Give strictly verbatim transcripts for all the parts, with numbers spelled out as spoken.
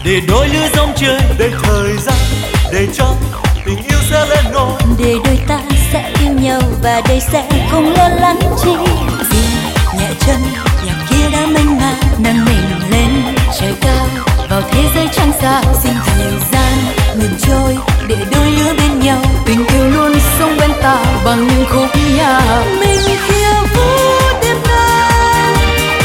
để đôi lứa dòng chơi, để thời gian, để cho tình yêu sẽ lên ngôi, để đôi ta sẽ yêu nhau và đời sẽ không lo lắng chi. Dừng nhẹ chân, nhạc kia đã mênh mang nâng mình lên trời cao, vào thế giới trăng sao. Xin thời gian ngừng trôi để đôi lứa bên nhau, tình yêu luôn sống bên ta bằng những khúc nhạc. Mình khiêu vũ đêm nay,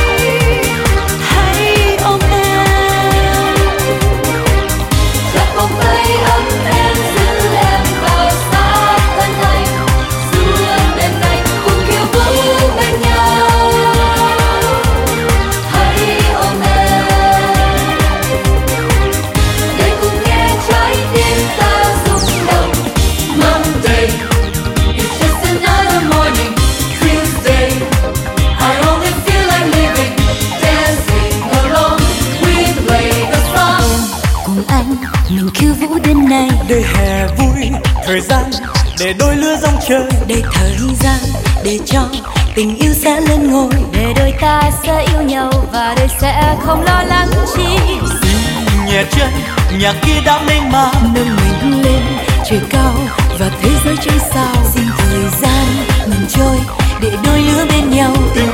hãy ôm em, chắp vòng tay ấm em, giữ em vào sát thân anh. Dù đêm nay cùng khiêu vũ bên nhau, hãy ôm em, để cùng nghe trái tim ta rung động. Monday, it's just another morning. Tuesday, I only feel like living, dancing alone. We play the song. cùng anh mình khiêu vũ đêm nay, để hè vui thời gian, để đôi lứa dòng chơi, để thời gian, để cho tình yêu sẽ lên ngôi, để đôi ta sẽ yêu nhau và đời sẽ không lo lắng chi. xin nhẹ chân, nhạc kia đã mênh mang Nâng mình lên trời cao và thế giới trôi sao. Xin thời gian ngừng trôi để đôi lứa bên nhau, tình